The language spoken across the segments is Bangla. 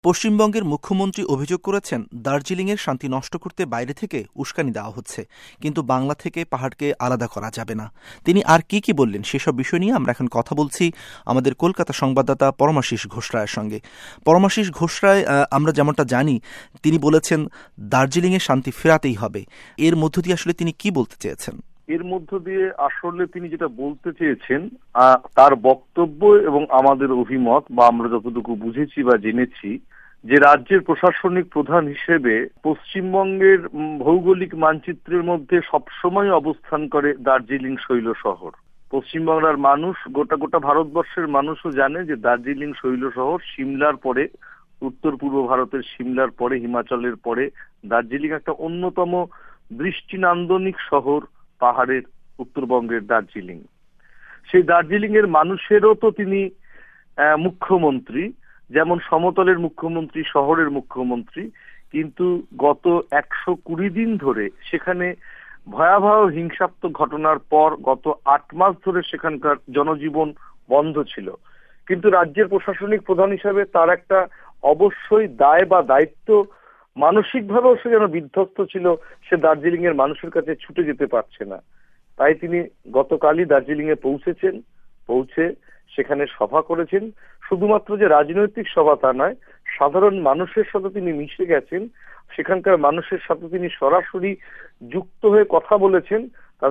পশ্চিমবঙ্গের মুখ্যমন্ত্রী অভিযোগ করেছেন, দার্জিলিংয়ের শান্তি নষ্ট করতে বাইরে থেকে উস্কানি দেওয়া হচ্ছে, কিন্তু বাংলা থেকে পাহাড়কে আলাদা করা যাবে না। তিনি আর কি কি বললেন সেসব বিষয় নিয়ে আমরা এখন কথা বলছি আমাদের কলকাতা সংবাদদাতা পরমাশিস ঘোষ রায়ের সঙ্গে। পরমাশিস ঘোষ রায়, আমরা যেমনটা জানি, তিনি বলেছেন দার্জিলিংয়ে শান্তি ফেরাতেই হবে। এর মধ্য দিয়ে আসলে তিনি কি বলতে চেয়েছেন? এর মধ্য দিয়ে আসলে তিনি যেটা বলতে চেয়েছেন, তার বক্তব্য এবং আমাদের অভিমত বা আমরা যতটুকু বুঝেছি বা জেনেছি, যে রাজ্যের প্রশাসনিক প্রধান হিসেবে পশ্চিমবঙ্গের ভৌগোলিক মানচিত্রের মধ্যে সবসময় অবস্থান করে দার্জিলিং শৈল শহর। পশ্চিমবাংলার মানুষ, গোটা ভারতবর্ষের মানুষও জানে যে দার্জিলিং শৈল শহর সিমলার পরে, উত্তর পূর্ব ভারতের সিমলার পরে, হিমাচলের পরে দার্জিলিং একটা অন্যতম দৃষ্টিনান্দনিক শহর। পাহাড়ের উত্তরবঙ্গের দার্জিলিং, সেই দার্জিলিং এর মানুষেরও তো তিনি মুখ্যমন্ত্রী, যেমন সমতলের মুখ্যমন্ত্রী, শহরের মুখ্যমন্ত্রী, কিন্তু গত 120 দিন ধরে সেখানে ভয়াবহ হিংসাত্মক ঘটনার পর গত 8 মাস ধরে সেখানকার জনজীবন বন্ধ ছিল। কিন্তু রাজ্যের প্রশাসনিক প্রধান হিসাবে তার একটা অবশ্যই দায় বা দায়িত্ব, মানসিকভাবেও সে যেন বিধ্বস্ত ছিল, সে দার্জিলিং এর মানুষের কাছে ছুটে যেতে পারছে না। তাই তিনি গতকালই দার্জিলিং এ পৌঁছেছেন, পৌঁছে সেখানে সভা করেছেন। শুধুমাত্র যে রাজনৈতিক সভা তা নয়, সাধারণ মানুষের সাথে তিনি মিশে গেছেন, সেখানকার মানুষের সাথে তিনি সরাসরি যুক্ত হয়ে কথা বলেছেন।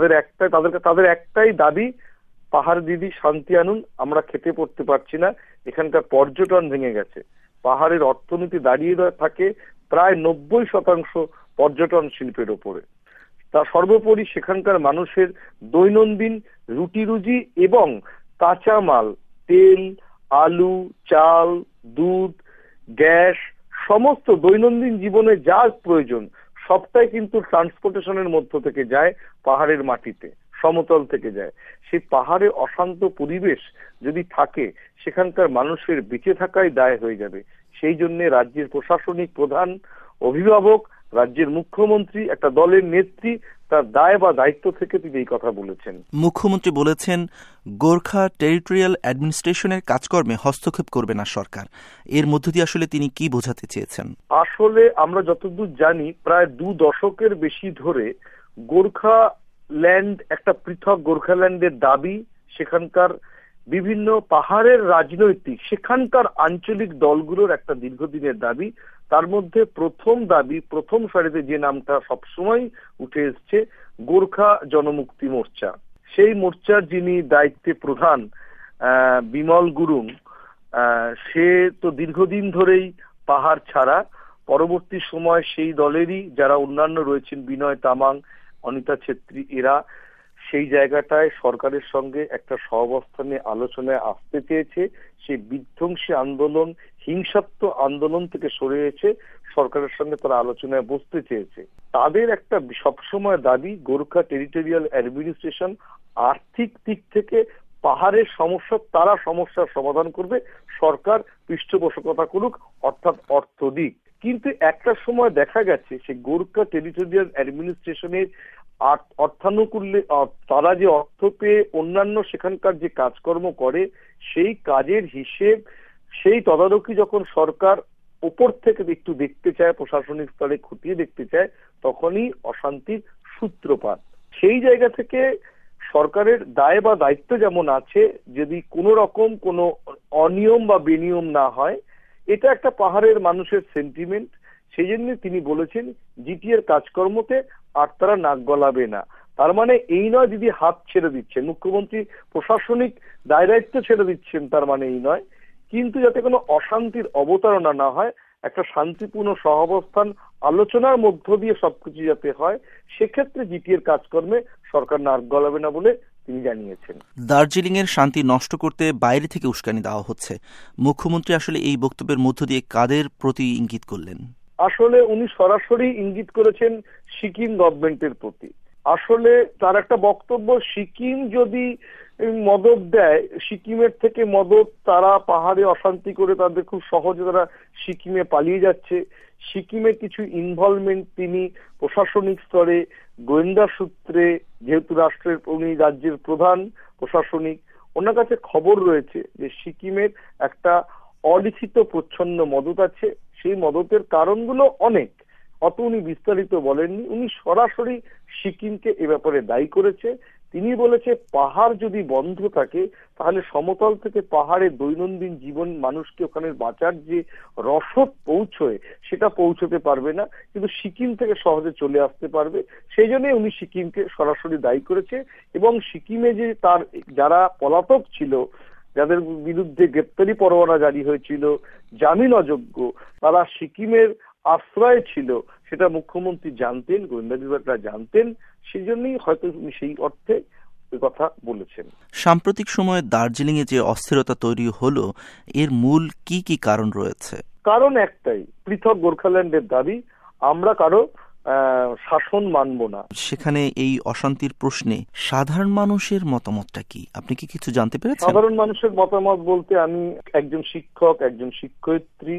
তাদের একটাই দাবি, পাহাড় দিদি শান্তি আনুন, আমরা খেতে পড়তে পারছি না, এখানকার পর্যটন ভেঙে গেছে। পাহাড়ের অর্থনীতি দাঁড়িয়ে থাকে প্রায় 90% পর্যটন শিল্পের ওপরে। তা সর্বোপরি সেখানকার মানুষের দৈনন্দিন রুটি রুজি এবং কাঁচামাল, তেল, আলু, চাল, দুধ, গ্যাস, সমস্ত দৈনন্দিন জীবনে যা প্রয়োজন সবটাই কিন্তু ট্রান্সপোর্টেশনের মধ্য থেকে যায়, পাহাড়ের মাটিতে, সমতল থেকে যায়। সেই পাহাড়ে অশান্ত পরিবেশ যদি থাকে, সেখানকার মানুষের বেঁচে থাকাই দায় হয়ে যাবে। সেই জন্য রাজ্যের প্রশাসনিক প্রধান, অভিভাবক, রাজ্যের মুখ্যমন্ত্রী, একটা দলের নেত্রী, তার দায় বা দায়িত্ব থেকে তিনি এই কথা বলেছেন। মুখ্যমন্ত্রী বলেছেন, গোর্খা টেরিটোরিয়াল অ্যাডমিনিস্ট্রেশনের কাজকর্মে হস্তক্ষেপ করবে না সরকার। এর মধ্য দিয়ে আসলে তিনি কি বোঝাতে চেয়েছেন? আসলে আমরা যতদূর জানি, প্রায় 2 দশকের বেশি ধরে গোর্খা ল্যান্ড, একটা পৃথক গোর্খাল্যান্ডের দাবি, সেখানকার বিভিন্ন পাহাড়ের রাজনৈতিক, সেখানকার আঞ্চলিক দলগুলোর একটা দীর্ঘদিনের দাবি। তার মধ্যে প্রথম দাবি, প্রথম সারিতে যে নামটা সবসময় উঠে এসছে, গোর্খা জনমুক্তি মোর্চা। সেই মোর্চার যিনি দায়িত্বে প্রধান, বিমল গুরুং, সে তো দীর্ঘদিন ধরেই পাহাড় ছাড়া। পরবর্তী সময় সেই দলেরই যারা অন্যান্য রয়েছেন, বিনয় তামাং, অনিতা ছেত্রী, এরা সেই জায়গাটায় সরকারের সঙ্গে একটা সহাবস্থানে আলোচনায় আসতে চেয়েছে। সেই বিধ্বংসী আন্দোলন, হিংসাত্মক আন্দোলন থেকে সরে এসে সরকারের সঙ্গে তারা আলোচনায় বসতে চেয়েছে। তাদের একটা সবসময় দাবি, গোর্খা টেরিটোরিয়াল অ্যাডমিনিস্ট্রেশন আর্থিক দিক থেকে পাহাড়ের সমস্যা, তারা সমস্যার সমাধান করবে, সরকার পৃষ্ঠপোষকতা করুক, অর্থাৎ অর্থ দিক। কিন্তু একটা সময় দেখা গেছে সেই গোর্খা টেরিটোরিয়াল অ্যাডমিনিস্ট্রেশনের অর্থানুকূল্যে, তারা যে অর্থ পেয়ে অন্যান্য সেখানকার যে কাজকর্ম করে, সেই কাজের হিসেব, সেই তদারকি যখন সরকার উপর থেকে একটু দেখতে চায়, প্রশাসনিক স্তরে খুঁটিয়ে দেখতে চায়, তখনই অশান্তির সূত্রপাত। সেই জায়গা থেকে সরকারের দায় বা দায়িত্ব যেমন আছে, যদি কোনো রকম কোনো অনিয়ম বা বেনিয়ম না হয়, এটা একটা পাহাড়ের মানুষের সেন্টিমেন্ট। সেই জন্য তিনি বলেছেন, জিটিএর কাজকর্মতে আর তারা নাক গলাবে না। তার মানে এই নয় দিদি হাত ছেড়ে দিচ্ছেন, মুখ্যমন্ত্রী প্রশাসনিক দায় দায়িত্ব ছেড়ে দিচ্ছেন, তার মানে এই নয়। কিন্তু যাতে কোনো অশান্তির অবতারণা না হয়, একটা শান্তিপূর্ণ সহাবস্থান, আলোচনার মধ্য দিয়ে সবকিছু যাতে হয়, সেক্ষেত্রে জিটিএর কাজকর্মে সরকার নাক গলাবে না বলে তিনি জানিয়েছেন। দার্জিলিং এর শান্তি নষ্ট করতে বাইরে থেকে উস্কানি দেওয়া হচ্ছে। মুখ্যমন্ত্রী আসলে এই বক্তব্যের মধ্য দিয়ে কাদের প্রতি ইঙ্গিত করলেন? আসলে উনি সরাসরি ইঙ্গিত করেছেন সিকিম গভর্নমেন্টের প্রতি। আসলে তার একটা বক্তব্য, সিকিম যদি মদত দেয়, সিকিমের থেকে মদত, তারা পাহাড়ে অশান্তি করে তাদের খুব সহজে তারা সিকিমে পালিয়ে যাচ্ছে। সিকিমের কিছু ইনভলভমেন্ট তিনি প্রশাসনিক স্তরে, গোয়েন্দা সূত্রে, যেহেতু উনি রাজ্যের প্রধান প্রশাসনিক, ওনার কাছে খবর রয়েছে যে সিকিমের একটা অলিখিত প্রচ্ছন্ন মদত আছে। সেই মদতের কারণগুলো অনেক, অত উনি বিস্তারিত বলেননি। উনি সরাসরি সিকিমকে এ ব্যাপারে দায়ী করেছে। তিনি বলেছে পাহাড় যদি বন্ধ থাকে তাহলে সমতল থেকে পাহাড়ে দৈনন্দিন জীবন মানুষকে ওখানে বাঁচার যে রসদ পৌঁছয় সেটা পৌঁছতে পারবে না, কিন্তু সিকিম থেকে সহজে চলে আসতে পারবে। সেই জন্যই উনি সিকিমকে সরাসরি দায়ী করেছে। এবং সিকিমে যে তার যারা পলাতক ছিল, যাদের বিরুদ্ধে গ্রেপ্তারি পরোয়ানা জারি হয়েছিল, জামিন অযোগ্য, তারা সিকিমের আশ্রয় ছিল, সেটা মুখ্যমন্ত্রী জানতেন, গোয়েন্দা বিভাগরা জানতেন। সেই জন্যই হয়তো উনি সেই অর্থে কথা বলেছেন। সাম্প্রতিক সময়ে দার্জিলিং এ যে অস্থিরতা তৈরি হলো, এর মূল কি কি কারণ রয়েছে? কারণ একটাই, পৃথক গোর্খাল্যান্ডের দাবি। আমরা কারো শাসন মানব না। সেখানে এই অশান্তির প্রশ্নে সাধারণ মানুষের মতামতটা কি, আপনি কি কিছু জানতে পেরেছেন? সাধারণ মানুষের মতামত বলতে আমি একজন শিক্ষক, একজন শিক্ষয়িত্রী,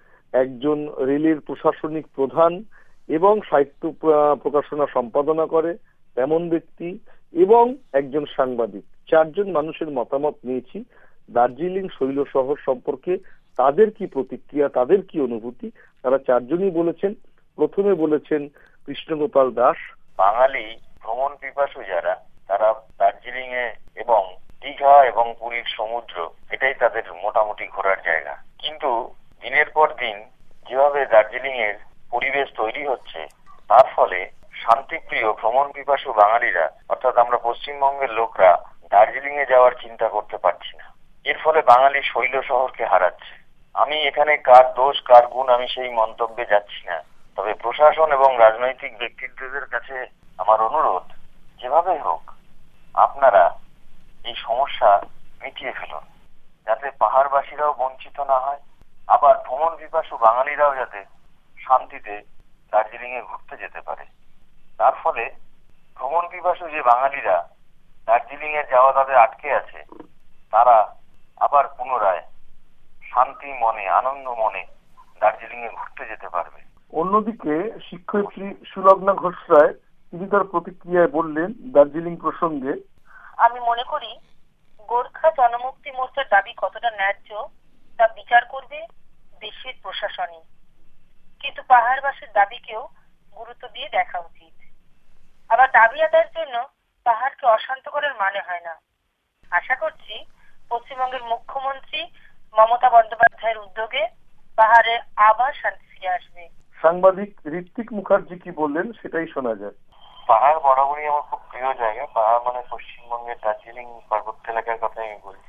একজন রেলের প্রশাসনিক প্রধান এবং সাহিত্য প্রকাশনা সম্পাদনা করে তেমন ব্যক্তি এবং একজন সাংবাদিক, 4 জন মানুষের মতামত নিয়েছি দার্জিলিং শৈল শহর সম্পর্কে। তাদের কি প্রতিক্রিয়া, তাদের কি অনুভূতি, তারা 4 জনই বলেছেন। প্রথমে বলেছেন কৃষ্ণগোপাল দাস, বাঙালি ভ্রমণ পিপাসু যারা, তারা দার্জিলিং এ এবং দীঘা এবং পুরীর সমুদ্র এটাই তাদের মোটামুটি ঘোরার জায়গা। কিন্তু দিনের পর দিন যেভাবে দার্জিলিং এর পরিবেশ তৈরি হচ্ছে, তার ফলে শান্তিপ্রিয় ভ্রমণ পিপাসু বাঙালিরা, অর্থাৎ আমরা পশ্চিমবঙ্গের লোকরা দার্জিলিং এ যাওয়ার চিন্তা করতে পারছি না। এর ফলে বাঙালি শৈল শহরকে হারাচ্ছে। আমি এখানে কার দোষ কার গুণ আমি সেই মন্তব্যে যাচ্ছি না, তবে প্রশাসন এবং রাজনৈতিক ব্যক্তিত্বদের কাছে আমার অনুরোধ, যেভাবে হোক আপনারা এই সমস্যা মিটিয়ে ফেলুন, যাতে পাহাড়বাসীরাও বঞ্চিত না হয়, আবার ভ্রমণ পিপাসু বাঙালিরাও যাতে শান্তিতে দার্জিলিং এ ঘুরতে যেতে পারে। তার ফলে ভ্রমণ পিপাসু যে বাঙালিরা দার্জিলিং এ যাওয়া তাদের আটকে আছে, তারা আবার পুনরায় শান্তি মনে, আনন্দ মনে দার্জিলিং এ ঘুরতে যেতে পারবে। অন্যদিকে শিক্ষয়িত্রী সুলগ্না ঘোষ রায়, তিনি তার প্রতিক্রিয়ায় বললেন দার্জিলিং প্রসঙ্গে, আমি মনে করি গোর্খা জনমুক্তি মোর্চার দাবি কতটা ন্যায্য তা বিচার করবে দেশের প্রশাসনই, কিন্তু পাহাড়বাসীর দাবিকেও গুরুত্ব দিয়ে দেখা উচিত। আবার দাবি আদায়ের জন্য পাহাড়কে অশান্ত করার মানে হয় না। আশা করছি পশ্চিমবঙ্গের মুখ্যমন্ত্রী মমতা বন্দ্যোপাধ্যায়ের উদ্যোগে পাহাড়ে আবার শান্তি ফিরে আসবে। সাংবাদিক ঋত্বিক মুখার্জি কি বললেন সেটাই শোনা যায়। পাহাড় বরাবরই আমার খুব প্রিয় জায়গা। পাহাড় মানে পশ্চিমবঙ্গের দার্জিলিং পার্বত্য এলাকার কথাই আমি বলছি।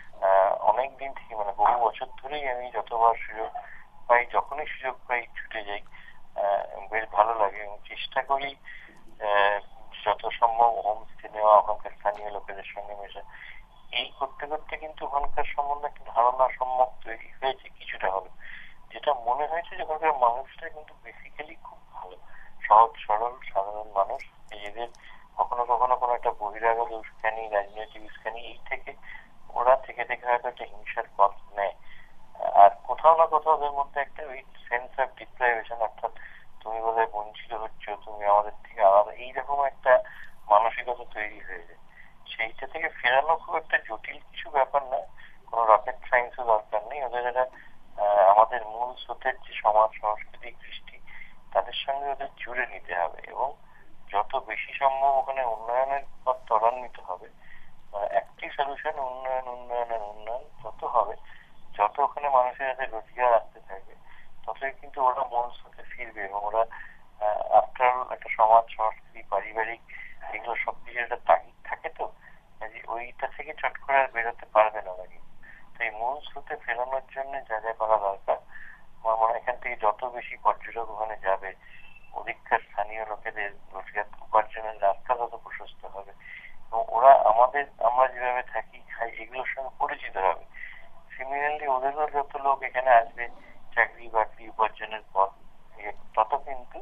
অনেকদিন থেকে, মানে বহু বছর ধরেই আমি যতবার সুযোগ পাই, যখনই সুযোগ পাই ছুটে যাই। বেশ ভালো লাগে এবং চেষ্টা করি যত সম্ভব হোমস্টে নেওয়া, ওখানকার স্থানীয় লোকেদের সঙ্গে মেশা। এই করতে করতে কিন্তু ওখানকার সম্বন্ধে একটা ধারণা সম্যক তৈরি হয়েছে কিছুটা হলো, যেটা মনে হয়েছে যে ওখানকার মানুষটা কিন্তু বেসিক্যালি খুব ভালো, সহজ সরল সাধারণ মানুষ। নিজেদের কখনো কখনো কোনো একটা বহিরাগত উস্কানি, রাজনৈতিক উস্কানি, এই থেকে ওরা থেকে হয়তো একটা হিংসার পথ নেয়। আর কোথাও না কোথাও ওদের মধ্যে একটা ওই সেন্স অফ ডিপ্রাইভেশন, অর্থাৎ তুমি বোধহয় বঞ্চিত হচ্ছ, তুমি আমাদের থেকে আলাদা, এইরকম একটা মানসিকতা তৈরি হয়ে যায়। সেইটা থেকে ফেরানো খুব একটা জটিল কিছু ব্যাপার না, কোনো রকেট সায়েন্সও দরকার নেই। ওদের যারা আমাদের মূল স্রোতের যে সমাজ, সংস্কৃতি, কৃষ্টি, তাদের সঙ্গে ওদের জুড়ে নিতে হবে এবং যত বেশি সম্ভব ওখানে উন্নয়নের পথ ত্বরান্বিত হবে। একটি সলিউশন উন্নয়ন উন্নয়নের উন্নয়ন যত হবে, যত ওখানে মানুষের কাছে রোজগার আসতে থাকবে, ততই কিন্তু ওরা মূল স্রোতে ফিরবে এবং ওরা আফটার একটা সমাজ, সংস্কৃতি, পারিবারিক, এগুলো সবকিছু একটা তাগিদ থাকে, তো ওইটা থেকে চট করে আর বেরোতে পারবে না নাকি। তো এই মূল স্রোতে ফেরানোর জন্য যা যা করা দরকার, আমার মনে হয় এখান থেকে যত বেশি পর্যটক ওখানে যাবে, ওদিককার স্থানীয় লোকেদের রোজগার উপার্জনের রাস্তা তত প্রশস্ত হবে এবং ওরা আমরা যেভাবে থাকি খাই এগুলোর সঙ্গে পরিচিত হবে। সিমিলারলি ওদেরও যত লোক এখানে আসবে চাকরি বাকরি উপার্জনের পথ, তত কিন্তু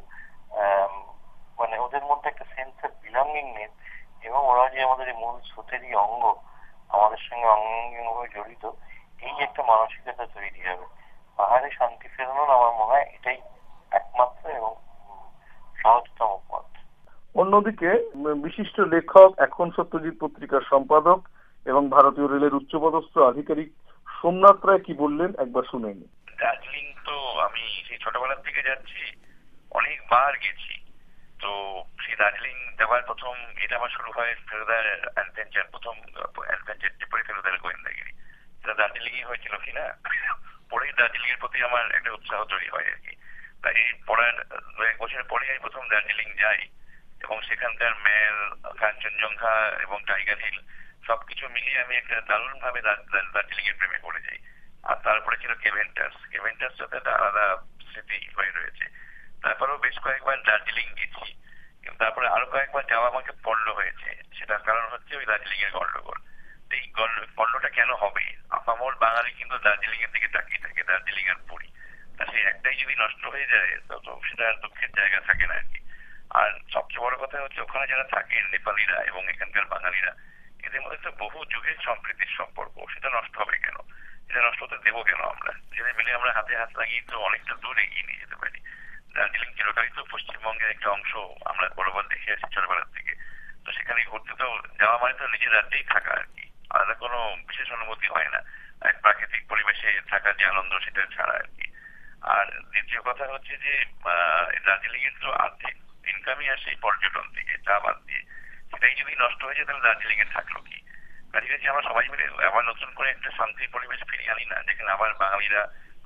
মানে ওদের মধ্যে একটা সেন্স অফ বিলঙ্গিংনেস এবং ওরা যে আমাদের মূল স্রোতেরই অঙ্গ, আমাদের সঙ্গে অঙ্গাঙ্গিভাবে জড়িত, এই একটা মানসিকতা তৈরি হবে। পাহাড়ে শান্তি ফেরানোর আমার মনে হয় এটাই একমাত্র এবং সহজতম পথ। অন্যদিকে বিশিষ্ট লেখক, এখন সত্যজিৎ পত্রিকার সম্পাদক এবং ভারতীয় রেলের উচ্চপদস্থ আধিকারিক সোমনাথ রায় কি বললেন একবার শুনে নি। দার্জিলিং তো আমি সেই ছোটবেলার থেকে যাচ্ছি, অনেকবার গেছি। তো সেই দার্জিলিং যাওয়ার প্রথম এটা আমার শুরু হয় ফেরুদার অ্যাডভেঞ্চার, প্রথম অ্যাডভেঞ্চার যে পড়ে ফেরুদার গোয়েন্দাগিরি, সেটা দার্জিলিংই হয়েছিল কিনা। পরেই দার্জিলিং এর প্রতি আমার একটা উৎসাহ তৈরি হয় আর কি। তাই পড়ার 1 বছর পরে আমি প্রথম দার্জিলিং যাই এবং সেখানকার মেল, কাঞ্চনজঙ্ঘা এবং টাইগার হিল সবকিছু মিলিয়ে আমি একটা দারুণ ভাবে দার্জিলিং এর প্রেমে পড়ে যাই। আর তারপরে ছিল কেভেন্টাস সাথে একটা আলাদা স্মৃতি হয়ে রয়েছে। তারপরেও বেশ কয়েকবার দার্জিলিং গেছি, কিন্তু তারপরে আরো কয়েকবার যাওয়া আমাকে পণ্ড হয়েছে। সেটার কারণ হচ্ছে ওই দার্জিলিং এর গন্ডগোল। এই পণ্ডটা কেন হবে? আপামর বাঙালি কিন্তু দার্জিলিং এর দিকে তাকিয়ে থাকে, দার্জিলিং আর পুরী। তা সেই একটাই যদি নষ্ট হয়ে যায় তো সেটা দুঃখের জায়গা থাকে না আর কি। আর সবচেয়ে বড় কথা হচ্ছে ওখানে যারা থাকেন নেপালিরা এবং এখানকার বাঙালিরা, এদের মধ্যে তো বহু যুগের সম্প্রীতির সম্পর্ক, সেটা নষ্ট হবে কেন? সেটা নষ্ট হতে দেবো কেন? আমরা সেটা মিলে আমরা হাতে হাত লাগিয়ে তো অনেকটা দূর এগিয়ে নিয়ে যেতে পারি। দার্জিলিং চিরকালই তো পশ্চিমবঙ্গের একটা অংশ, আমরা বরাবর দেখে আসছি ছোটবেলার থেকে। তো সেখানে ঘুরতে তো যাওয়া মানে তো নিজের রাজ্যেই থাকা আর কি, আলাদা কোনো বিশেষ অনুভূতি হয় না এক প্রাকৃতিক পরিবেশে থাকার যে আনন্দ সেটা ছাড়া আর কি। আর দ্বিতীয় কথা হচ্ছে যে দার্জিলিং এর তো অর্ধেক ইনকামই আসে পর্যটন থেকে, চা বাদ দিয়ে। সেটাই যদি নষ্ট হয়ে যায় তাহলে দার্জিলিং এ থাকলো কি? কাছাকাছি আমরা সবাই মিলে আবার নতুন করে একটা শান্তির পরিবেশ ফিরিয়ে আনি না, যেখানে আবার বাঙালিরা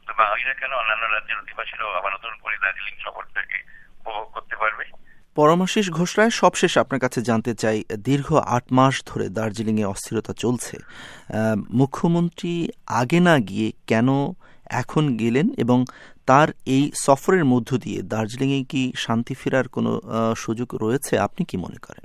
কেন অন্যান্য রাজ্যের অধিবাসীরাও আবার নতুন করে দার্জিলিং শহরটাকে উপভোগ করতে পারবে। পরমাশিস ঘোষ রায়, সবশেষ আপনার কাছে জানতে চাই, দীর্ঘ 8 মাস ধরে দার্জিলিংয়ে অস্থিরতা চলছে। মুখ্যমন্ত্রী আগে না গিয়ে কেন এখন গেলেন এবং তার এই সফরের মধ্য দিয়ে দার্জিলিংয়ে কি শান্তি ফেরার কোনো সুযোগ রয়েছে? আপনি কি মনে করেন?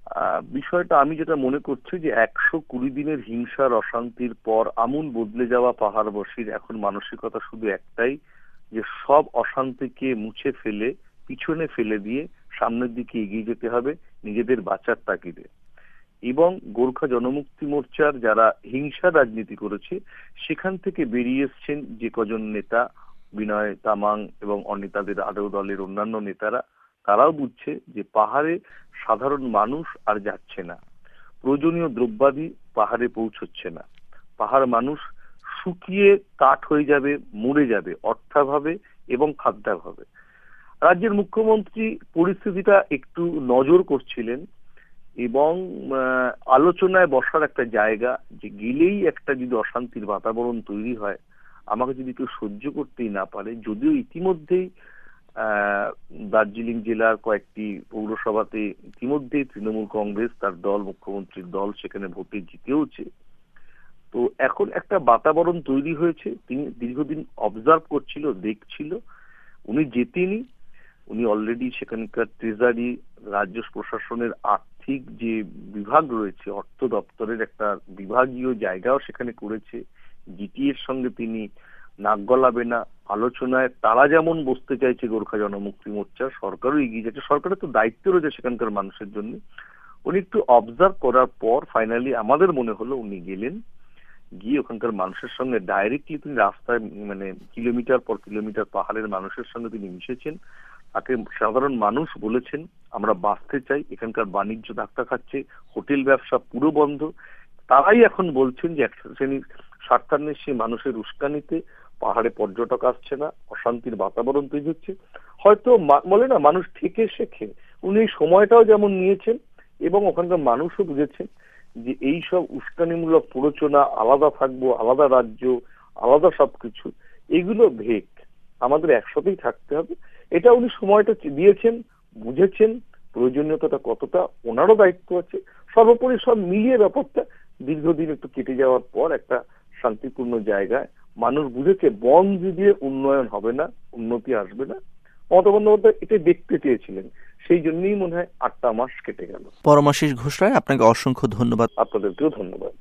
বিষয়টা আমি যেটা মনে করছি যে 120 দিনের হিংসার অশান্তির পর আমূল বদলে যাওয়া পাহাড়বাসীর এখন মানসিকতা শুধু একটাই, যে সব অশান্তিকে মুছে ফেলে পিছনে ফেলে দিয়ে সামনের দিকে এগিয়ে যেতে হবে নিজেদের বাঁচার তাগিদে। এবং গোর্খা জনমুক্তি মোর্চার যারা হিংসা রাজনীতি করেছে সেখান থেকে বেরিয়ে এসছেন যে কজন নেতা, বিনয় তামাং এবং অনিতাদের আরো দলের অন্যান্য নেতারা, তারাও বুঝছে যে পাহাড়ে সাধারণ মানুষ আর যাচ্ছে না, প্রয়োজনীয় দ্রব্যাদি পাহাড়ে পৌঁছচ্ছে না, পাহাড় মানুষ শুকিয়ে কাঠ হয়ে যাবে, মরে যাবে অর্থাভাবে এবং খাদ্যাভাবে। রাজ্যের মুখ্যমন্ত্রী পরিস্থিতিটা একটু নজর করছিলেন এবং আলোচনায় বসার একটা জায়গা, যে গেলেই একটা যদি অশান্তির বাতাবরণ তৈরি হয়, আমাকে যদি কেউ সহ্য করতেই না পারে। যদিও ইতিমধ্যেই দার্জিলিং জেলার কয়েকটি পৌরসভাতে ইতিমধ্যেই তৃণমূল কংগ্রেস তার দল, মুখ্যমন্ত্রীর দল সেখানে ভোটে জিতেওছে। তো এখন একটা বাতাবরণ তৈরি হয়েছে। তিনি দীর্ঘদিন অবজার্ভ করছিল, দেখছিল। উনি যেতেনি, উনি অলরেডি সেখানকার ট্রেজারি, রাজ্য প্রশাসনের আর্থিক যে বিভাগ রয়েছে, অর্থ দপ্তরের একটা বিভাগীয় জায়গাও সেখানে করেছে। জিটিএর সঙ্গে তিনি নাক গলাবে না আলোচনায়। তারা যেমন বসতে চাইছে গোর্খা জনমুক্তি মোর্চা, সরকারও এগিয়ে যাচ্ছে, সরকারের তো দায়িত্ব রয়েছে সেখানকার মানুষের জন্য। উনি একটু অবজার্ভ করার পর ফাইনালি আমাদের মনে হলো উনি গেলেন, গিয়ে ওখানকার মানুষের সঙ্গে ডাইরেক্টলি তিনি রাস্তায় মানে কিলোমিটার পর কিলোমিটার পাহাড়ের মানুষের সঙ্গে তিনি মিশেছেন। তাকে সাধারণ মানুষ বলেছেন আমরা বাঁচতে চাই, এখানকার বাণিজ্য ধাক্কা খাচ্ছে, হোটেল ব্যবসা পুরো বন্ধ। তারাই এখন বলছেন যে এক শ্রেণীর স্বার্থান্বেষী মানুষের উস্কানিতে পাহাড়ে পর্যটক আসছে না, অশান্তির বাতাবরণ তৈরি হচ্ছে। হয়তো বলে না মানুষ থেকে শেখে, উনি এই সময়টাও যেমন নিয়েছেন এবং ওখানকার মানুষও বুঝেছেন যে এই সব উস্কানিমূলক প্ররোচনা, আলাদা থাকবো, আলাদা রাজ্য, আলাদা সবকিছু, এগুলো ভেক, আমাদের একসাথেই থাকতে হবে। এটা উনি সময়টা দিয়েছেন, বুঝেছেন প্রয়োজনীয়তাটা কতটা, ওনারও দায়িত্ব আছে। সর্বোপরি সব মিলিয়ে ব্যাপারটা দীর্ঘদিন একটু কেটে যাওয়ার পর একটা শান্তিপূর্ণ জায়গায় মানুষ বুঝেছে বন দিয়ে উন্নয়ন হবে না, উন্নতি আসবে না। মমতা বন্দ্যোপাধ্যায় এটা দেখতে চেয়েছিলেন, সেই জন্যই মনে হয় 8টা মাস কেটে গেল। পরমাশিস ঘোষ রায়, আপনাকে অসংখ্য ধন্যবাদ। আপনাদেরকেও ধন্যবাদ।